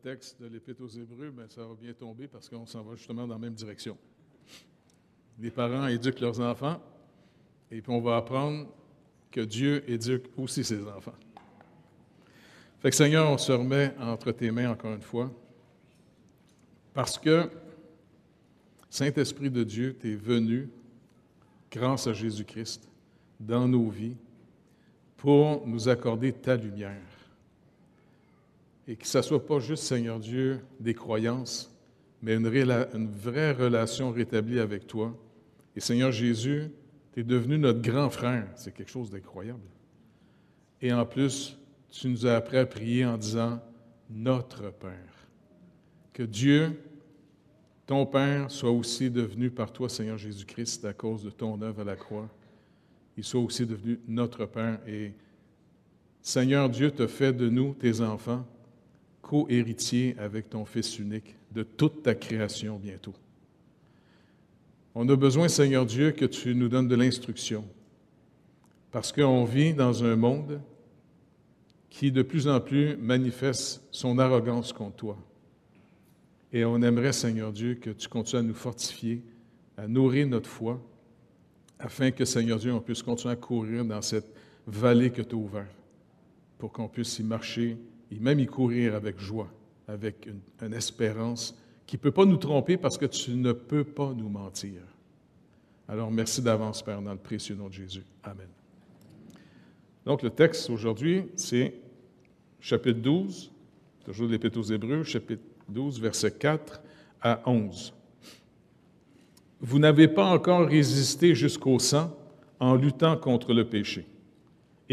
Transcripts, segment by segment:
texte de l'Épître aux Hébreux, bien, ça va bien tomber parce qu'on s'en va justement dans la même direction. Les parents éduquent leurs enfants et puis on va apprendre que Dieu éduque aussi ses enfants. Fait que Seigneur, on se remet entre tes mains encore une fois parce que, Saint-Esprit de Dieu, tu es venu, grâce à Jésus-Christ, dans nos vies pour nous accorder ta lumière. Et que ce ne soit pas juste, Seigneur Dieu, des croyances, mais une vraie relation rétablie avec toi. Et Seigneur Jésus, tu es devenu notre grand frère. C'est quelque chose d'incroyable. Et en plus, tu nous as appris à prier en disant « Notre Père ». Que Dieu, ton Père, soit aussi devenu par toi, Seigneur Jésus-Christ, à cause de ton œuvre à la croix. Il soit aussi devenu notre Père. Et Seigneur Dieu te fait de nous, tes enfants, co-héritiers avec ton Fils unique de toute ta création bientôt. On a besoin, Seigneur Dieu, que tu nous donnes de l'instruction, parce qu'on vit dans un monde qui de plus en plus manifeste son arrogance contre toi. Et on aimerait, Seigneur Dieu, que tu continues à nous fortifier, à nourrir notre foi, afin que, Seigneur Dieu, on puisse continuer à courir dans cette vallée que tu as ouverte, pour qu'on puisse y marcher et même y courir avec joie, avec une espérance qui ne peut pas nous tromper parce que tu ne peux pas nous mentir. Alors, merci d'avance, Père, dans le précieux nom de Jésus. Amen. Donc, le texte aujourd'hui, c'est chapitre 12, toujours de l'Épître aux Hébreux, chapitre 12, versets 4 à 11. « Vous n'avez pas encore résisté jusqu'au sang en luttant contre le péché. Et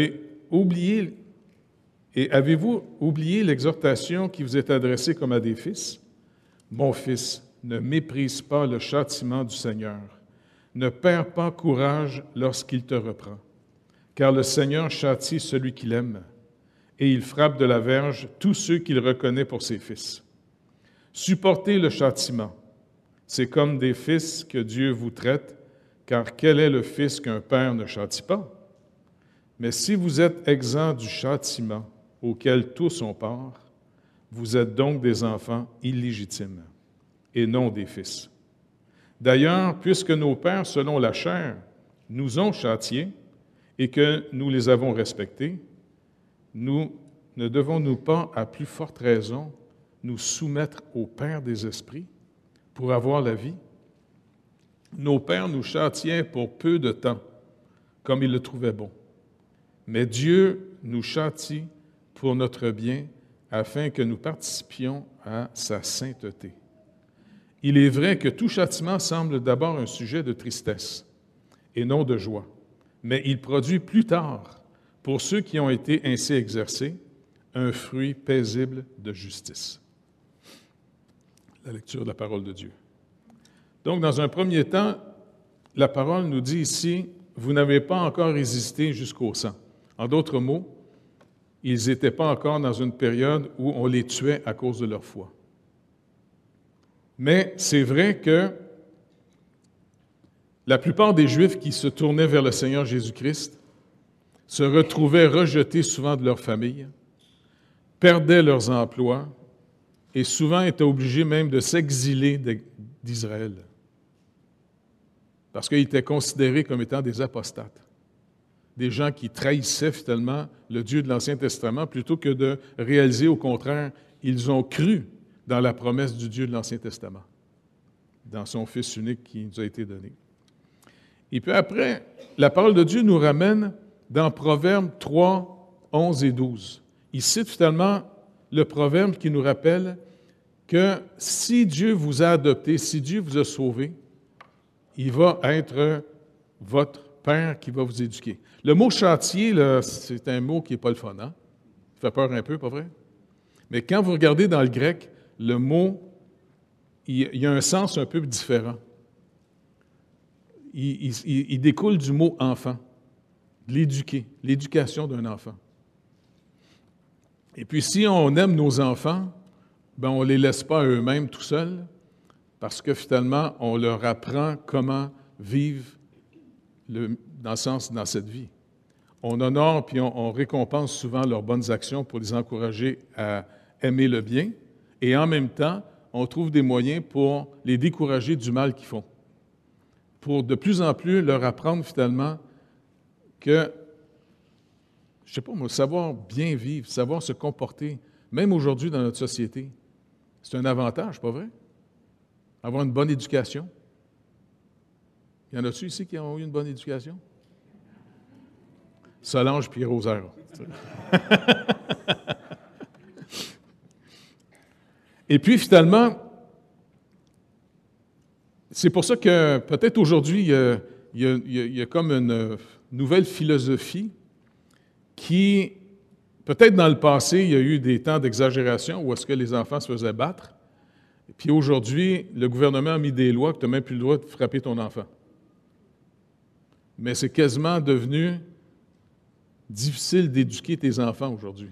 avez-vous oublié l'exhortation qui vous est adressée comme à des fils? Mon fils, ne méprise pas le châtiment du Seigneur. Ne perds pas courage lorsqu'il te reprend. Car le Seigneur châtie celui qu'il aime, et il frappe de la verge tous ceux qu'il reconnaît pour ses fils. Supportez le châtiment. C'est comme des fils que Dieu vous traite, car quel est le fils qu'un père ne châtie pas? Mais si vous êtes exempts du châtiment auquel tous ont part, vous êtes donc des enfants illégitimes et non des fils. D'ailleurs, puisque nos pères, selon la chair, nous ont châtiés et que nous les avons respectés, nous ne devons-nous pas, à plus forte raison, nous soumettre au Père des esprits pour avoir la vie? Nos pères nous châtiaient pour peu de temps, comme ils le trouvaient bon. Mais Dieu nous châtie pour notre bien, afin que nous participions à sa sainteté. Il est vrai que tout châtiment semble d'abord un sujet de tristesse et non de joie, mais il produit plus tard, pour ceux qui ont été ainsi exercés, un fruit paisible de justice. » La lecture de la parole de Dieu. Donc, dans un premier temps, la parole nous dit ici, « Vous n'avez pas encore résisté jusqu'au sang. » En d'autres mots, ils n'étaient pas encore dans une période où on les tuait à cause de leur foi. Mais c'est vrai que la plupart des Juifs qui se tournaient vers le Seigneur Jésus-Christ se retrouvaient rejetés souvent de leur famille, perdaient leurs emplois et souvent étaient obligés même de s'exiler d'Israël parce qu'ils étaient considérés comme étant des apostates, des gens qui trahissaient finalement le Dieu de l'Ancien Testament plutôt que de réaliser au contraire, ils ont cru dans la promesse du Dieu de l'Ancien Testament, dans son Fils unique qui nous a été donné. Et puis après, la parole de Dieu nous ramène dans Proverbes 3, 11 et 12. Il cite finalement le proverbe qui nous rappelle que si Dieu vous a adopté, si Dieu vous a sauvé, il va être votre Père qui va vous éduquer. Le mot « châtier », là, c'est un mot qui n'est pas le fun, hein? Ça fait peur un peu, pas vrai? Mais quand vous regardez dans le grec, le mot, il y a un sens un peu différent. Il découle du mot « enfant », de l'éduquer, l'éducation d'un enfant. Et puis, si on aime nos enfants, ben on ne les laisse pas à eux-mêmes tout seuls, parce que finalement, on leur apprend comment vivre dans cette vie. On honore puis on récompense souvent leurs bonnes actions pour les encourager à aimer le bien, et en même temps, on trouve des moyens pour les décourager du mal qu'ils font. Pour de plus en plus leur apprendre finalement que, je ne sais pas moi, savoir bien vivre, savoir se comporter, même aujourd'hui dans notre société, c'est un avantage, pas vrai? Avoir une bonne éducation. Y en a-tu ici qui ont eu une bonne éducation? Solange puis Rosaire. Et puis finalement, c'est pour ça que peut-être aujourd'hui, il y a comme une nouvelle philosophie qui, peut-être dans le passé, il y a eu des temps d'exagération où est-ce que les enfants se faisaient battre. Puis aujourd'hui, le gouvernement a mis des lois que tu n'as même plus le droit de frapper ton enfant. Mais c'est quasiment devenu difficile d'éduquer tes enfants aujourd'hui.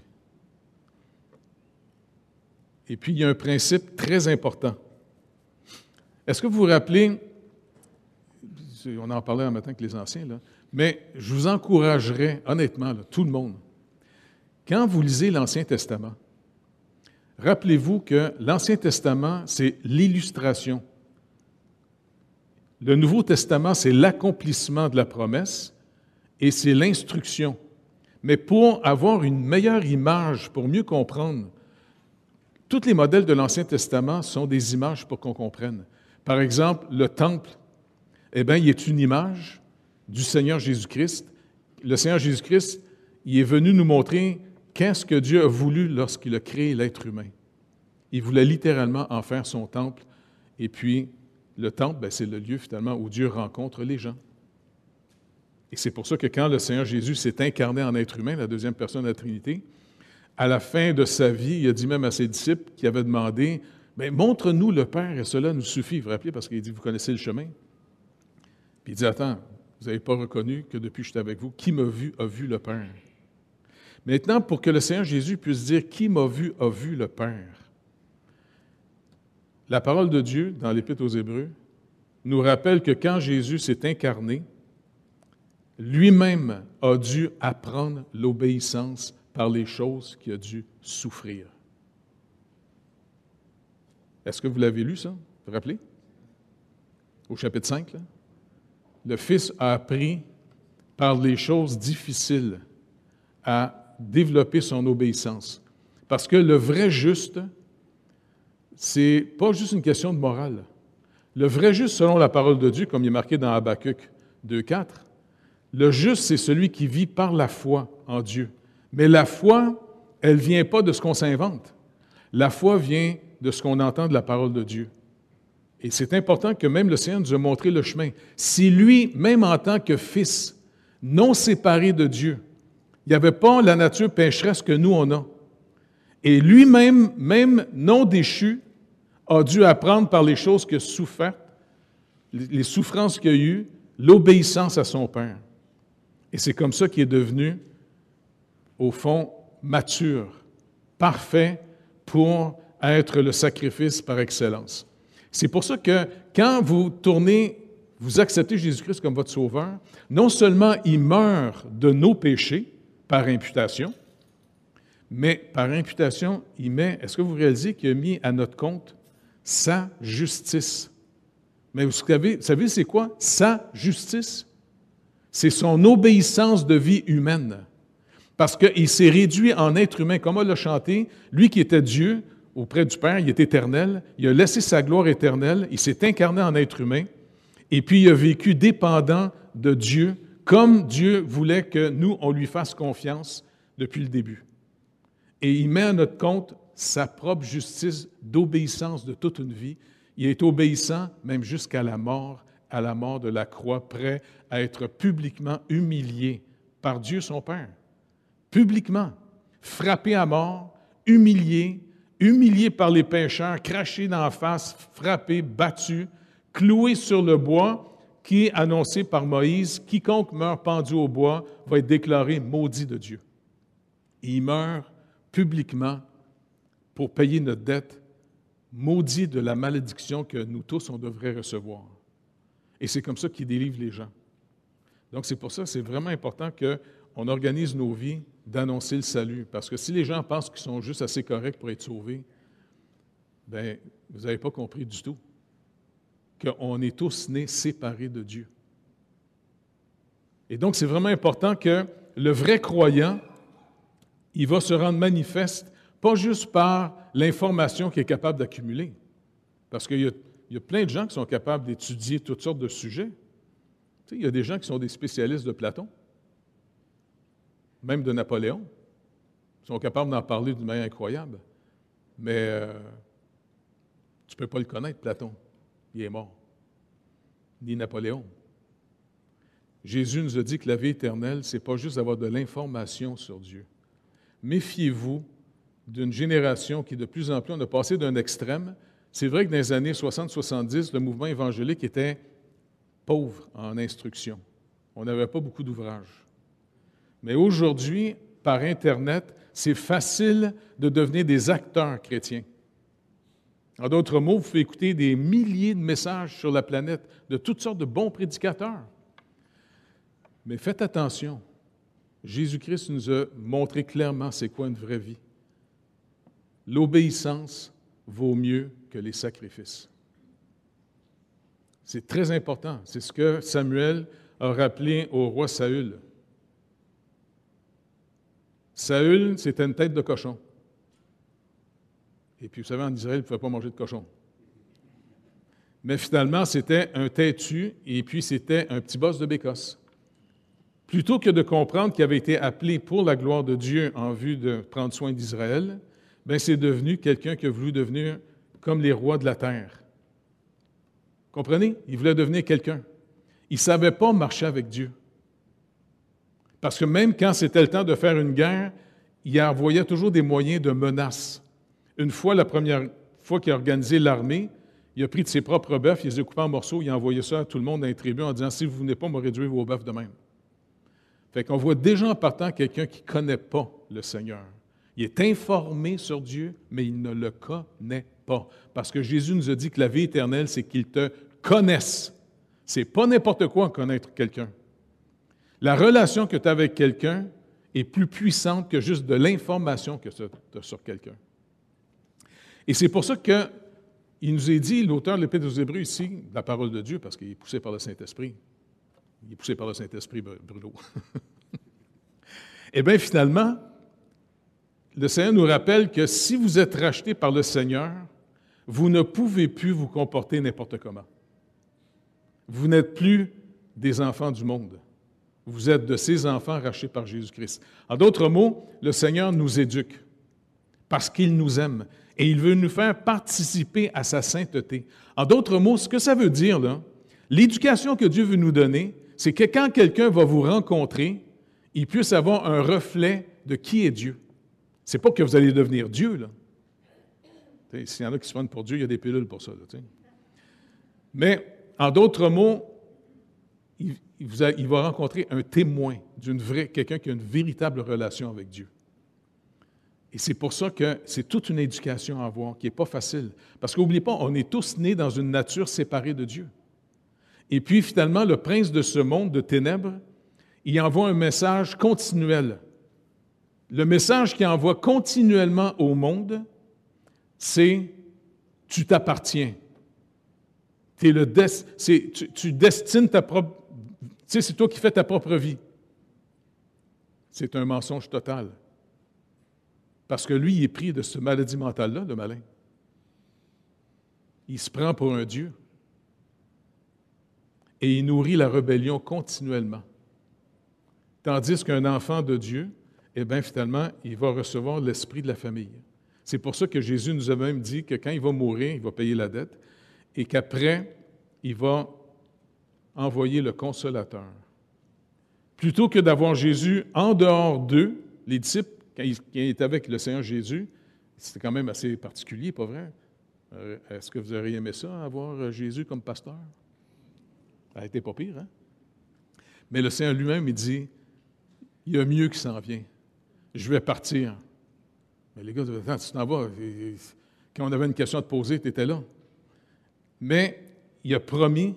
Et puis, il y a un principe très important. Est-ce que vous vous rappelez, on en parlait un matin avec les anciens, là, mais je vous encouragerais, honnêtement, là, tout le monde, quand vous lisez l'Ancien Testament, rappelez-vous que l'Ancien Testament, c'est l'illustration. Le Nouveau Testament, c'est l'accomplissement de la promesse et c'est l'instruction. Mais pour avoir une meilleure image, pour mieux comprendre, tous les modèles de l'Ancien Testament sont des images pour qu'on comprenne. Par exemple, le temple, eh bien, il est une image du Seigneur Jésus-Christ. Le Seigneur Jésus-Christ, il est venu nous montrer qu'est-ce que Dieu a voulu lorsqu'il a créé l'être humain. Il voulait littéralement en faire son temple. Et puis, le temple, bien, c'est le lieu finalement où Dieu rencontre les gens. Et c'est pour ça que quand le Seigneur Jésus s'est incarné en être humain, la deuxième personne de la Trinité, à la fin de sa vie, il a dit même à ses disciples qui avaient demandé « Bien, montre-nous le Père et cela nous suffit. » Vous vous rappelez, parce qu'il dit « Vous connaissez le chemin. » Puis il dit « Attends, vous n'avez pas reconnu que depuis que je suis avec vous, qui m'a vu a vu le Père. » Maintenant, pour que le Seigneur Jésus puisse dire « Qui m'a vu a vu le Père. » La parole de Dieu, dans l'Épître aux Hébreux, nous rappelle que quand Jésus s'est incarné, lui-même a dû apprendre l'obéissance par les choses qu'il a dû souffrir. Est-ce que vous l'avez lu, ça? Vous vous rappelez? Au chapitre 5, là? Le Fils a appris par les choses difficiles à développer son obéissance. Parce que le vrai juste, c'est pas juste une question de morale. Le vrai juste, selon la parole de Dieu, comme il est marqué dans Habakkuk 2,4, le juste, c'est celui qui vit par la foi en Dieu. Mais la foi, elle ne vient pas de ce qu'on s'invente. La foi vient de ce qu'on entend de la parole de Dieu. Et c'est important que même le Seigneur nous a montré le chemin. Si lui, même en tant que fils, non séparé de Dieu, il n'y avait pas la nature pécheresse que nous, on a. Et lui-même, même non déchu, a dû apprendre par les choses qu'il a souffert, les souffrances qu'il a eues, l'obéissance à son Père. Et c'est comme ça qu'il est devenu, au fond, mature, parfait pour être le sacrifice par excellence. C'est pour ça que quand vous tournez, vous acceptez Jésus-Christ comme votre sauveur, non seulement il meurt de nos péchés par imputation, mais par imputation, il met, est-ce que vous réalisez qu'il a mis à notre compte sa justice? Mais vous savez c'est quoi? Sa justice. C'est son obéissance de vie humaine. Parce qu'il s'est réduit en être humain, comme on l'a chanté, lui qui était Dieu auprès du Père, il est éternel, il a laissé sa gloire éternelle, il s'est incarné en être humain, et puis il a vécu dépendant de Dieu, comme Dieu voulait que nous, on lui fasse confiance depuis le début. Et il met à notre compte sa propre justice d'obéissance de toute une vie. Il est obéissant même jusqu'à la mort de la croix, prêt à être publiquement humilié par Dieu son Père. Publiquement, frappé à mort, humilié par les pécheurs, craché dans la face, frappé, battu, cloué sur le bois, qui est annoncé par Moïse, quiconque meurt pendu au bois va être déclaré maudit de Dieu. Et il meurt publiquement pour payer notre dette, maudit de la malédiction que nous tous, on devrait recevoir. Et c'est comme ça qu'il délivre les gens. Donc c'est pour ça que c'est vraiment important qu'on organise nos vies d'annoncer le salut. Parce que si les gens pensent qu'ils sont juste assez corrects pour être sauvés, bien, vous n'avez pas compris du tout qu'on est tous nés séparés de Dieu. Et donc, c'est vraiment important que le vrai croyant, il va se rendre manifeste, pas juste par l'information qu'il est capable d'accumuler. Parce qu'il y a plein de gens qui sont capables d'étudier toutes sortes de sujets. Tu sais, il y a des gens qui sont des spécialistes de Platon, même de Napoléon. Ils sont capables d'en parler d'une manière incroyable. Mais tu ne peux pas le connaître, Platon. Il est mort. Ni Napoléon. Jésus nous a dit que la vie éternelle, ce n'est pas juste d'avoir de l'information sur Dieu. Méfiez-vous d'une génération qui, de plus en plus, on a passé d'un extrême. C'est vrai que dans les années 60-70, le mouvement évangélique était pauvre en instruction. On n'avait pas beaucoup d'ouvrages. Mais aujourd'hui, par Internet, c'est facile de devenir des acteurs chrétiens. En d'autres mots, vous pouvez écouter des milliers de messages sur la planète de toutes sortes de bons prédicateurs. Mais faites attention. Jésus-Christ nous a montré clairement c'est quoi une vraie vie. L'obéissance vaut mieux que les sacrifices. C'est très important. C'est ce que Samuel a rappelé au roi Saül. Saül, c'était une tête de cochon. Et puis, vous savez, en Israël, il ne pouvait pas manger de cochon. Mais finalement, c'était un têtu et puis c'était un petit boss de bécosse. Plutôt que de comprendre qu'il avait été appelé pour la gloire de Dieu en vue de prendre soin d'Israël, bien, c'est devenu quelqu'un qui a voulu devenir comme les rois de la terre. Comprenez? Il voulait devenir quelqu'un. Il ne savait pas marcher avec Dieu. Parce que même quand c'était le temps de faire une guerre, il envoyait toujours des moyens de menace. Une fois, la première fois qu'il a organisé l'armée, il a pris de ses propres bœufs, il les a coupés en morceaux, il a envoyé ça à tout le monde dans les tribus en disant « Si vous ne venez pas me réduire vos bœufs de même ». Fait qu'on voit déjà en partant quelqu'un qui ne connaît pas le Seigneur. Il est informé sur Dieu, mais il ne le connaît pas. Parce que Jésus nous a dit que la vie éternelle, c'est qu'il te connaisse. Ce n'est pas n'importe quoi connaître quelqu'un. La relation que tu as avec quelqu'un est plus puissante que juste de l'information que tu as sur quelqu'un. Et c'est pour ça qu'il nous est dit, l'auteur de l'Épître aux Hébreux ici, la parole de Dieu, parce qu'il est poussé par le Saint-Esprit. Il est poussé par le Saint-Esprit, Bruno. Eh bien, finalement, le Seigneur nous rappelle que si vous êtes rachetés par le Seigneur, vous ne pouvez plus vous comporter n'importe comment. Vous n'êtes plus des enfants du monde. Vous êtes de ces enfants rachetés par Jésus-Christ. En d'autres mots, le Seigneur nous éduque parce qu'il nous aime et il veut nous faire participer à sa sainteté. En d'autres mots, ce que ça veut dire, là, l'éducation que Dieu veut nous donner, c'est que quand quelqu'un va vous rencontrer, il puisse avoir un reflet de qui est Dieu. Ce n'est pas que vous allez devenir Dieu, là. S'il y en a qui se prennent pour Dieu, il y a des pilules pour ça, là. Mais, en d'autres mots, il va rencontrer un témoin quelqu'un qui a une véritable relation avec Dieu. Et c'est pour ça que c'est toute une éducation à avoir, qui n'est pas facile. Parce qu'n'oubliez pas, on est tous nés dans une nature séparée de Dieu. Et puis, finalement, le prince de ce monde de ténèbres, il envoie un message continuel. Le message qu'il envoie continuellement au monde, c'est « tu t'appartiens ». Tu destines ta propre... Tu sais, c'est toi qui fais ta propre vie. C'est un mensonge total. Parce que lui, il est pris de cette maladie mentale-là, le malin. Il se prend pour un Dieu. Et il nourrit la rébellion continuellement. Tandis qu'un enfant de Dieu, eh bien, finalement, il va recevoir l'esprit de la famille. C'est pour ça que Jésus nous a même dit que quand il va mourir, il va payer la dette, et qu'après, il va envoyer le Consolateur. Plutôt que d'avoir Jésus en dehors d'eux, les disciples, quand ils étaient avec le Seigneur Jésus, c'était quand même assez particulier, pas vrai? Est-ce que vous auriez aimé ça, avoir Jésus comme pasteur? Ça a été pas pire, hein? Mais le Seigneur lui-même, il dit, il y a mieux qui s'en vient. Je vais partir. Mais les gars, attends, tu t'en vas. Quand on avait une question à te poser, tu étais là. Mais il a promis,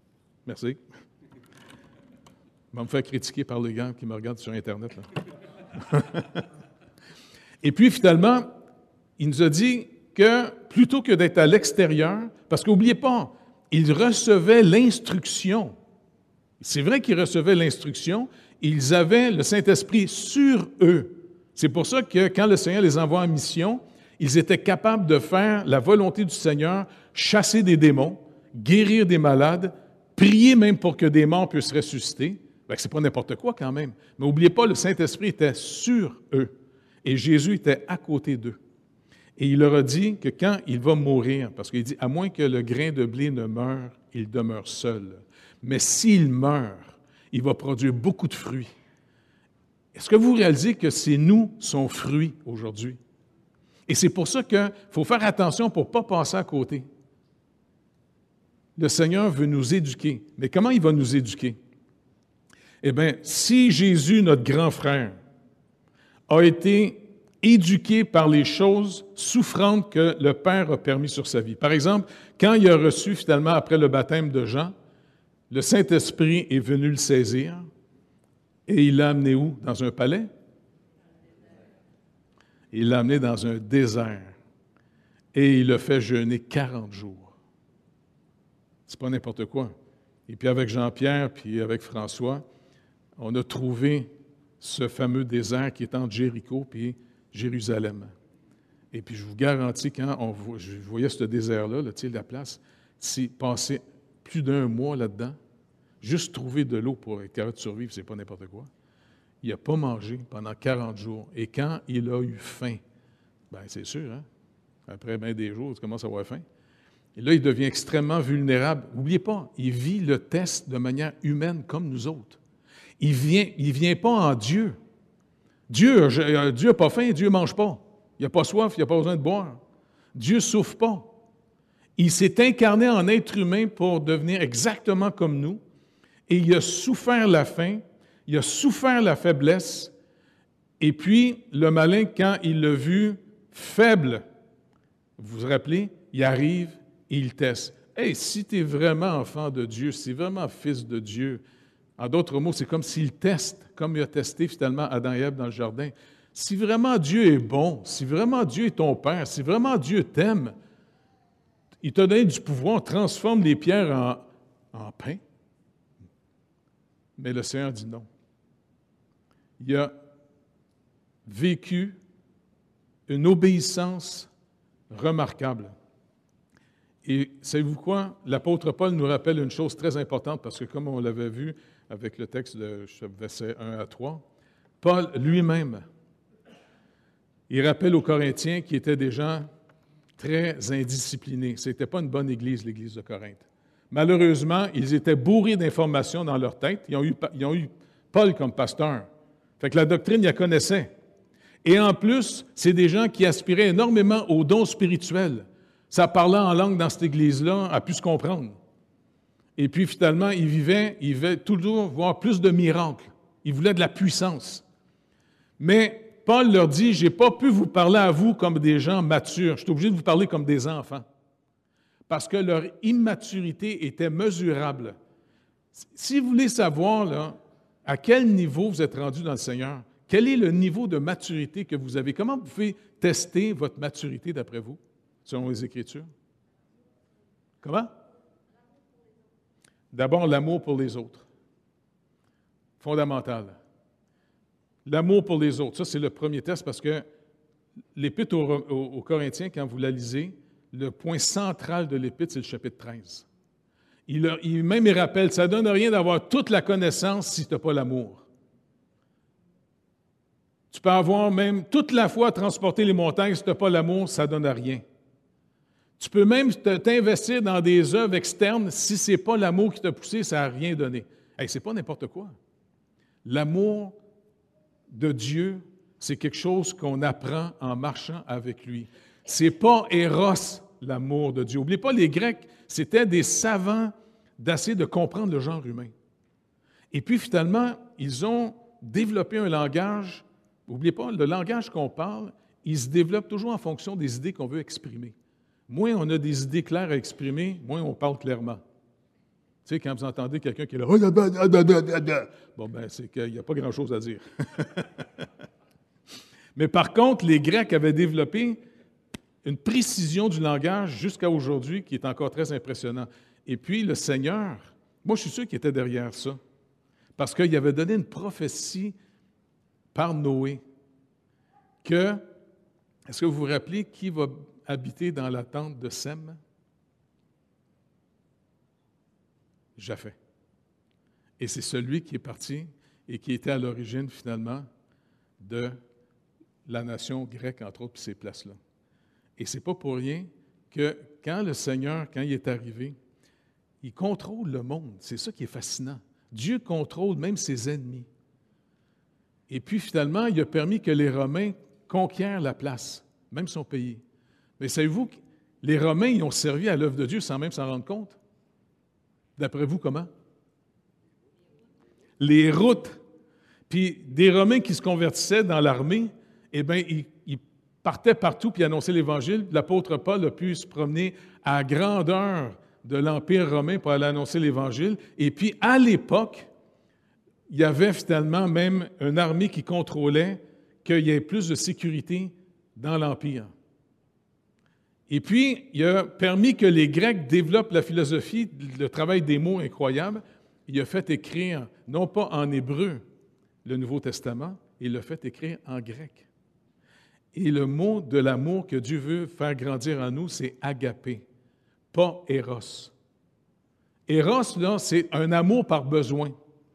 merci, il va me faire critiquer par les gars qui me regardent sur Internet, là. Et puis, finalement, il nous a dit que plutôt que d'être à l'extérieur, parce qu'oubliez pas, ils recevaient l'instruction. C'est vrai qu'ils recevaient l'instruction, ils avaient le Saint-Esprit sur eux. C'est pour ça que quand le Seigneur les envoie en mission, ils étaient capables de faire la volonté du Seigneur, chasser des démons, guérir des malades, prier même pour que des morts puissent ressusciter. Ce n'est pas n'importe quoi quand même. Mais n'oubliez pas, le Saint-Esprit était sur eux et Jésus était à côté d'eux. Et il leur a dit que quand il va mourir, parce qu'il dit, à moins que le grain de blé ne meure, il demeure seul. Mais s'il meurt, il va produire beaucoup de fruits. Est-ce que vous réalisez que c'est nous, son fruit, aujourd'hui? Et c'est pour ça qu'il faut faire attention pour ne pas passer à côté. Le Seigneur veut nous éduquer. Mais comment il va nous éduquer? Eh bien, si Jésus, notre grand frère, a été éduqué par les choses souffrantes que le Père a permis sur sa vie. Par exemple, quand il a reçu finalement, après le baptême de Jean, le Saint-Esprit est venu le saisir et il l'a amené où? Dans un palais? Il l'a amené dans un désert et il l'a fait jeûner 40 jours. C'est pas n'importe quoi. Et puis avec Jean-Pierre, puis avec François, on a trouvé ce fameux désert qui est entre Jéricho et Jérusalem. Et puis je vous garantis, quand je voyais ce désert-là, la place, c'est passé plus d'un mois là-dedans, juste trouver de l'eau pour être capable de survivre, c'est pas n'importe quoi. Il n'a pas mangé pendant 40 jours. Et quand il a eu faim, bien c'est sûr, hein? Après bien des jours, tu commences à avoir faim. Et là, il devient extrêmement vulnérable. N'oubliez pas, il vit le test de manière humaine comme nous autres. Il vient pas en Dieu. Dieu n'a pas faim, Dieu ne mange pas. Il n'a pas soif, il n'a pas besoin de boire. Dieu ne souffre pas. Il s'est incarné en être humain pour devenir exactement comme nous. Et il a souffert la faim, il a souffert la faiblesse. Et puis, le malin, quand il l'a vu faible, vous vous rappelez, il arrive et il teste. Hey, si tu es vraiment enfant de Dieu, si tu es vraiment fils de Dieu, en d'autres mots, c'est comme s'il teste, comme il a testé finalement Adam et Ève dans le jardin. Si vraiment Dieu est bon, si vraiment Dieu est ton Père, si vraiment Dieu t'aime, il t'a donné du pouvoir, transforme les pierres en pain. Mais le Seigneur dit non. Il a vécu une obéissance remarquable. Et savez-vous quoi? L'apôtre Paul nous rappelle une chose très importante, parce que comme on l'avait vu avec le texte de versets 1 à 3, Paul lui-même, il rappelle aux Corinthiens qui étaient des gens très indisciplinés. Ce n'était pas une bonne église, l'église de Corinthe. Malheureusement, ils étaient bourrés d'informations dans leur tête. Ils ont eu Paul comme pasteur. Fait que la doctrine, ils la connaissaient. Et en plus, c'est des gens qui aspiraient énormément aux dons spirituels. Ça parlait en langue dans cette église-là, a pu se comprendre. Et puis finalement, ils vivaient toujours voir plus de miracles. Ils voulaient de la puissance. Mais Paul leur dit, « Je n'ai pas pu vous parler à vous comme des gens matures. Je suis obligé de vous parler comme des enfants. » Parce que leur immaturité était mesurable. Si vous voulez savoir là, à quel niveau vous êtes rendu dans le Seigneur, quel est le niveau de maturité que vous avez, comment vous pouvez tester votre maturité d'après vous, selon les Écritures? Comment? D'abord, l'amour pour les autres. Fondamental. L'amour pour les autres, ça c'est le premier test parce que l'Épître aux Corinthiens, quand vous la lisez, le point central de l'Épître, c'est le chapitre 13. Il rappelle, ça ne donne rien d'avoir toute la connaissance si tu n'as pas l'amour. Tu peux avoir même toute la foi à transporter les montagnes, si tu n'as pas l'amour, ça ne donne rien. Tu peux même t'investir dans des œuvres externes, si ce n'est pas l'amour qui t'a poussé, ça n'a rien donné. Hey, ce n'est pas n'importe quoi. L'amour de Dieu, c'est quelque chose qu'on apprend en marchant avec lui. Ce n'est pas Eros, l'amour de Dieu. N'oubliez pas, les Grecs, c'était des savants d'essayer de comprendre le genre humain. Et puis finalement, ils ont développé un langage. N'oubliez pas, le langage qu'on parle, il se développe toujours en fonction des idées qu'on veut exprimer. Moins on a des idées claires à exprimer, moins on parle clairement. Tu sais, quand vous entendez quelqu'un qui est là, bon, ben, c'est qu'il n'y a pas grand-chose à dire. Mais par contre, les Grecs avaient développé une précision du langage jusqu'à aujourd'hui qui est encore très impressionnant. Et puis, le Seigneur, moi, je suis sûr qu'il était derrière ça, parce qu'il avait donné une prophétie par Noé que, est-ce que vous vous rappelez qui va habiter dans la tente de Sem? Japheth. Et c'est celui qui est parti et qui était à l'origine, finalement, de la nation grecque, entre autres, puis ces places-là. Et c'est pas pour rien que quand le Seigneur, quand il est arrivé, il contrôle le monde. C'est ça qui est fascinant. Dieu contrôle même ses ennemis. Et puis, finalement, il a permis que les Romains conquièrent la place, même son pays. Mais savez-vous que les Romains, ils ont servi à l'œuvre de Dieu sans même s'en rendre compte? D'après vous, comment? Les routes. Puis des Romains qui se convertissaient dans l'armée, eh bien, ils partaient partout puis annonçaient l'Évangile. L'apôtre Paul a pu se promener à grandeur de l'Empire romain pour aller annoncer l'Évangile. Et puis, à l'époque, il y avait finalement même une armée qui contrôlait qu'il y ait plus de sécurité dans l'Empire. Et puis, il a permis que les Grecs développent la philosophie, le travail des mots incroyable. Il a fait écrire, non pas en hébreu, le Nouveau Testament, il l'a fait écrire en grec. Et le mot de l'amour que Dieu veut faire grandir en nous, c'est agapé, pas éros. Éros, là, c'est un amour par besoin.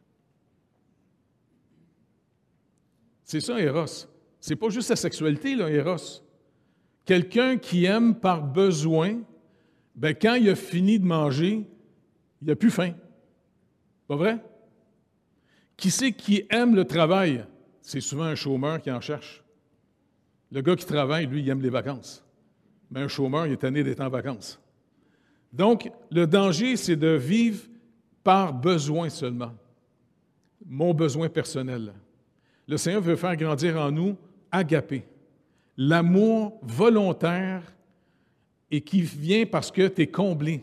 C'est ça, éros. C'est pas juste la sexualité, là, éros. Quelqu'un qui aime par besoin, bien, quand il a fini de manger, il n'a plus faim. Pas vrai? Qui c'est qui aime le travail? C'est souvent un chômeur qui en cherche. Le gars qui travaille, lui, il aime les vacances. Mais un chômeur, il est tanné d'être en vacances. Donc, le danger, c'est de vivre par besoin seulement. Mon besoin personnel. Le Seigneur veut faire grandir en nous agapé. L'amour volontaire et qui vient parce que tu es comblé.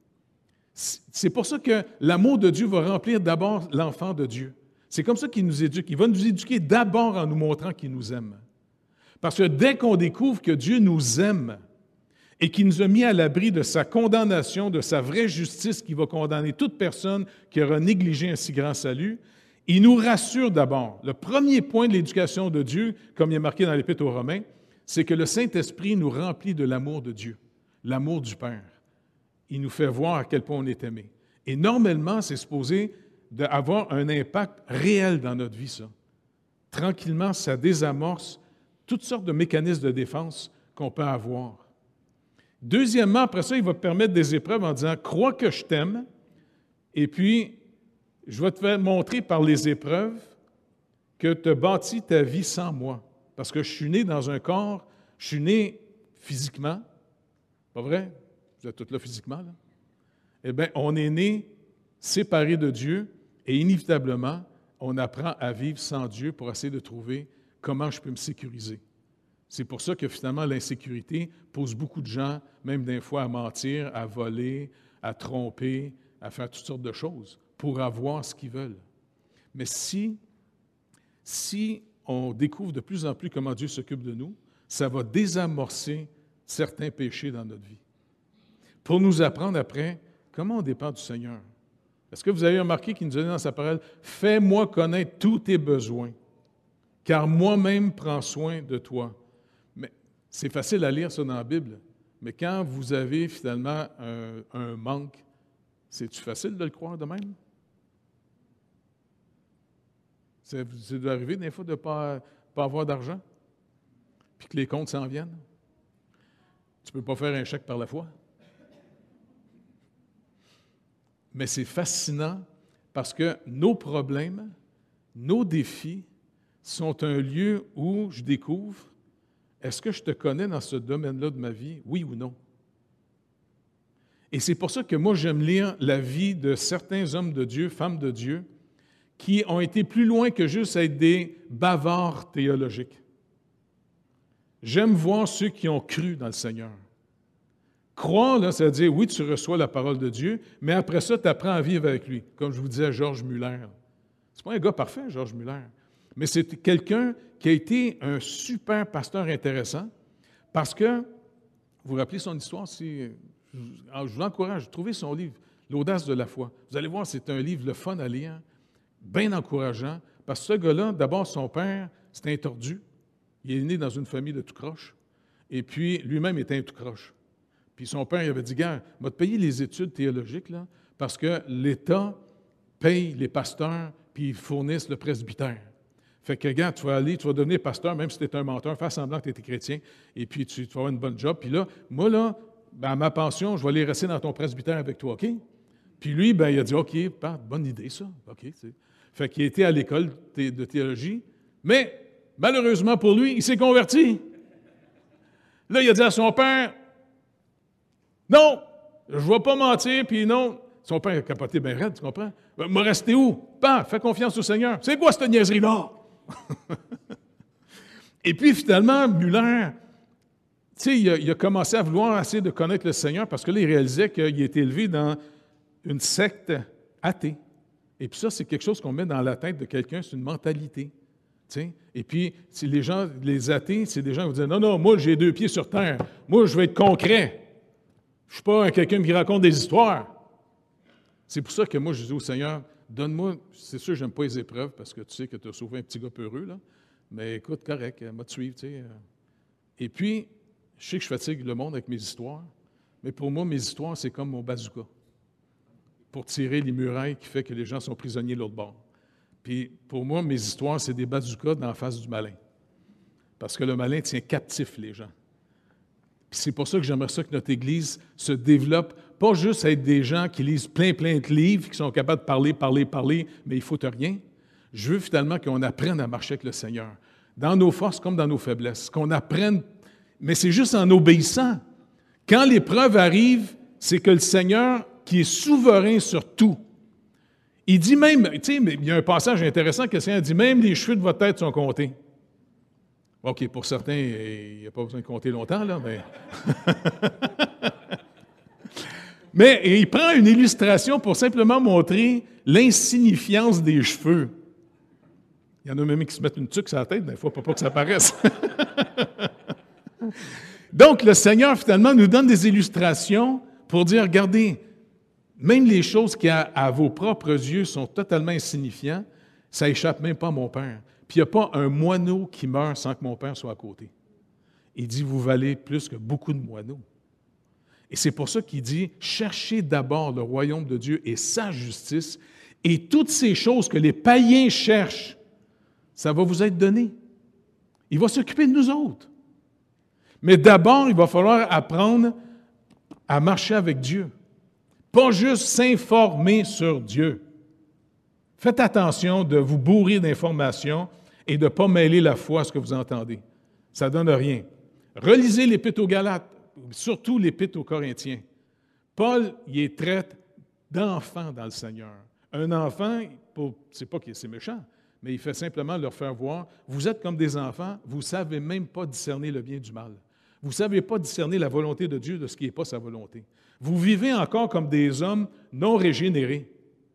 C'est pour ça que l'amour de Dieu va remplir d'abord l'enfant de Dieu. C'est comme ça qu'il nous éduque. Il va nous éduquer d'abord en nous montrant qu'il nous aime. Parce que dès qu'on découvre que Dieu nous aime et qu'il nous a mis à l'abri de sa condamnation, de sa vraie justice qui va condamner toute personne qui aura négligé un si grand salut, il nous rassure d'abord. Le premier point de l'éducation de Dieu, comme il est marqué dans l'Épître aux Romains, c'est que le Saint-Esprit nous remplit de l'amour de Dieu, l'amour du Père. Il nous fait voir à quel point on est aimé. Et normalement, c'est supposé avoir un impact réel dans notre vie, ça. Tranquillement, ça désamorce toutes sortes de mécanismes de défense qu'on peut avoir. Deuxièmement, après ça, il va permettre des épreuves en disant « Crois que je t'aime, et puis je vais te faire montrer par les épreuves que tu as bâti ta vie sans moi. Parce que je suis né dans un corps, je suis né physiquement. Pas vrai? Vous êtes tous là physiquement, là? Eh bien, on est né séparé de Dieu et inévitablement, on apprend à vivre sans Dieu pour essayer de trouver comment je peux me sécuriser. C'est pour ça que finalement, l'insécurité pousse beaucoup de gens, même des fois, à mentir, à voler, à tromper, à faire toutes sortes de choses pour avoir ce qu'ils veulent. Mais si on découvre de plus en plus comment Dieu s'occupe de nous, ça va désamorcer certains péchés dans notre vie. Pour nous apprendre après comment on dépend du Seigneur. Est-ce que vous avez remarqué qu'il nous a dit dans sa parole « Fais-moi connaître tous tes besoins, car moi-même prends soin de toi. » Mais c'est facile à lire ça dans la Bible, mais quand vous avez finalement un manque, c'est-tu facile de le croire de même? C'est doit arriver des fois de ne pas avoir d'argent, puis que les comptes s'en viennent. Tu ne peux pas faire un chèque par la foi. Mais c'est fascinant parce que nos problèmes, nos défis sont un lieu où je découvre, est-ce que je te connais dans ce domaine-là de ma vie, oui ou non? Et c'est pour ça que moi, j'aime lire la vie de certains hommes de Dieu, femmes de Dieu, qui ont été plus loin que juste être des bavards théologiques. J'aime voir ceux qui ont cru dans le Seigneur. Croire, là, ça veut dire, oui, tu reçois la parole de Dieu, mais après ça, tu apprends à vivre avec lui, comme je vous disais, Georges Muller. C'est pas un gars parfait, Georges Muller, Mais c'est quelqu'un qui a été un super pasteur intéressant parce que, vous vous rappelez son histoire, je vous encourage, trouvez son livre, L'audace de la foi. Vous allez voir, c'est un livre le fun à lire, bien encourageant, parce que ce gars-là, d'abord, son père, c'était un tordu. Il est né dans une famille de tout croche, et puis lui-même était un tout croche. Puis son père, il avait dit, gars, m'a te payé les études théologiques, là, parce que l'État paye les pasteurs, puis ils fournissent le presbytère. Fait que, gars, tu vas devenir pasteur, même si tu es un menteur, fais semblant que tu étais chrétien, et puis tu vas avoir une bonne job. Puis là, moi, là, ben, à ma pension, je vais aller rester dans ton presbytère avec toi, OK? Puis lui, ben, il a dit, OK, bonne idée, ça. OK, t'sais. Fait qu'il était à l'école de théologie, mais malheureusement pour lui, il s'est converti. Là, il a dit à son père, non, je ne vais pas mentir, puis non. Son père a capoté bien raide, tu comprends? M'a resté où? Fais confiance au Seigneur. C'est quoi cette niaiserie-là? Et puis finalement, Muller, tu sais, il a commencé à vouloir essayer de connaître le Seigneur parce que là, il réalisait qu'il était élevé dans une secte athée. Et puis ça, c'est quelque chose qu'on met dans la tête de quelqu'un, c'est une mentalité. T'sais? Et puis, si les athées, c'est des gens qui vont dire, non, moi, j'ai 2 pieds sur terre. Moi, je vais être concret. Je ne suis pas quelqu'un qui raconte des histoires. C'est pour ça que moi, je dis au Seigneur, donne-moi, c'est sûr, je n'aime pas les épreuves parce que tu sais que tu as sauvé un petit gars peureux, là. Mais écoute, correct, m'a te suivre, tu sais. Et puis, je sais que je fatigue le monde avec mes histoires, mais pour moi, mes histoires, c'est comme mon bazooka pour tirer les murailles qui fait que les gens sont prisonniers de l'autre bord. Puis, pour moi, mes histoires, c'est des bazookas dans la face du malin. Parce que le malin tient captif les gens. Puis c'est pour ça que j'aimerais ça que notre Église se développe, pas juste à être des gens qui lisent plein de livres, qui sont capables de parler, mais il ne faut rien. Je veux finalement qu'on apprenne à marcher avec le Seigneur, dans nos forces comme dans nos faiblesses, qu'on apprenne, mais c'est juste en obéissant. Quand l'épreuve arrive, c'est que le Seigneur, qui est souverain sur tout, il dit même, tu sais, il y a un passage intéressant que le Seigneur dit, même les cheveux de votre tête sont comptés. OK, pour certains, il n'y a pas besoin de compter longtemps, là, mais... Mais il prend une illustration pour simplement montrer l'insignifiance des cheveux. Il y en a même qui se mettent une tuque sur la tête, des fois, pour pas que ça paraisse. Donc, le Seigneur, finalement, nous donne des illustrations pour dire, regardez, même les choses qui, à vos propres yeux, sont totalement insignifiantes, ça échappe même pas à mon Père. Puis il n'y a pas un moineau qui meurt sans que mon Père soit à côté. Il dit, vous valez plus que beaucoup de moineaux. Et c'est pour ça qu'il dit, cherchez d'abord le royaume de Dieu et sa justice, et toutes ces choses que les païens cherchent, ça va vous être donné. Il va s'occuper de nous autres. Mais d'abord, il va falloir apprendre à marcher avec Dieu. Pas juste s'informer sur Dieu. Faites attention de vous bourrer d'informations et de ne pas mêler la foi à ce que vous entendez. Ça ne donne rien. Relisez l'Épître aux Galates, surtout l'Épître aux Corinthiens. Paul, il les traite d'enfants dans le Seigneur. Un enfant, c'est pas que c'est méchant, mais il fait simplement leur faire voir, vous êtes comme des enfants, vous ne savez même pas discerner le bien du mal. Vous ne savez pas discerner la volonté de Dieu de ce qui n'est pas sa volonté. Vous vivez encore comme des hommes non régénérés.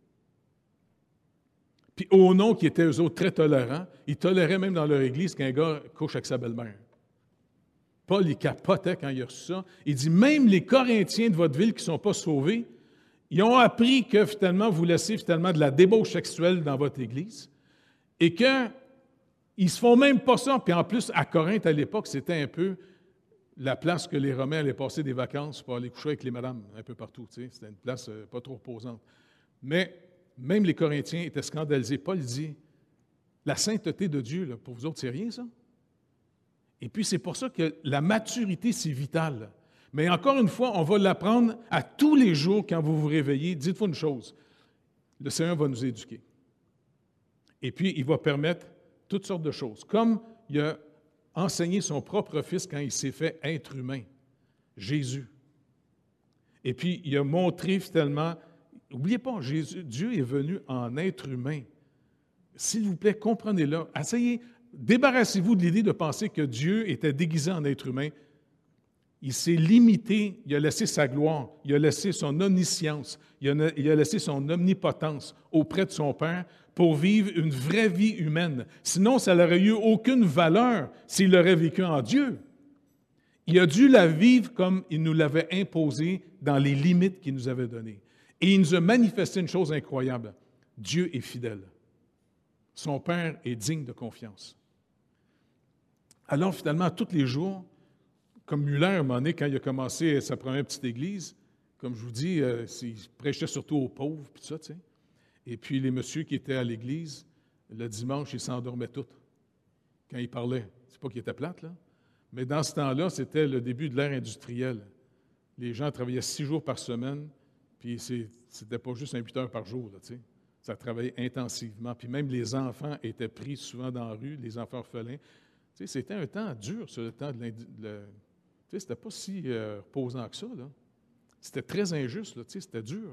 Puis au nom qui étaient eux autres très tolérants, ils toléraient même dans leur église qu'un gars couche avec sa belle-mère. Paul, il capotait quand il a reçu ça. Il dit, même les Corinthiens de votre ville qui ne sont pas sauvés, ils ont appris que finalement, vous laissez finalement de la débauche sexuelle dans votre église et qu'ils ne se font même pas ça. Puis en plus, à Corinthe, à l'époque, c'était un peu la place que les Romains allaient passer des vacances pour aller coucher avec les madames un peu partout. Tu sais. C'était une place pas trop reposante. Mais même les Corinthiens étaient scandalisés. Paul dit, la sainteté de Dieu, là, pour vous autres, c'est rien ça? Et puis c'est pour ça que la maturité, c'est vital. Mais encore une fois, on va l'apprendre à tous les jours quand vous vous réveillez. Dites-vous une chose, le Seigneur va nous éduquer. Et puis, il va permettre toutes sortes de choses. Comme il a enseigné son propre Fils quand il s'est fait être humain, Jésus. Et puis, il a montré finalement, n'oubliez pas, Dieu est venu en être humain. S'il vous plaît, comprenez-le. Essayez, débarrassez-vous de l'idée de penser que Dieu était déguisé en être humain. Il s'est limité, il a laissé sa gloire, il a laissé son omniscience, il a laissé son omnipotence auprès de son Père pour vivre une vraie vie humaine. Sinon, ça n'aurait eu aucune valeur s'il l'aurait vécu en Dieu. Il a dû la vivre comme il nous l'avait imposé dans les limites qu'il nous avait données. Et il nous a manifesté une chose incroyable. Dieu est fidèle. Son Père est digne de confiance. Alors, finalement, tous les jours, comme Muller, à un moment donné, quand il a commencé sa première petite église, comme je vous dis, il prêchait surtout aux pauvres, puis tout ça, tu sais. Et puis, les messieurs qui étaient à l'église, le dimanche, ils s'endormaient tous quand il parlait. C'est pas qu'il était plate, là. Mais dans ce temps-là, c'était le début de l'ère industrielle. Les gens travaillaient 6 jours par semaine, puis c'était pas juste 8 heures par jour, là, tu sais. Ça travaillait intensivement. Puis même les enfants étaient pris souvent dans la rue, les enfants orphelins. Tu sais, c'était un temps dur, sur le temps de tu sais, c'était pas si reposant que ça, là. C'était très injuste, là, tu sais, c'était dur.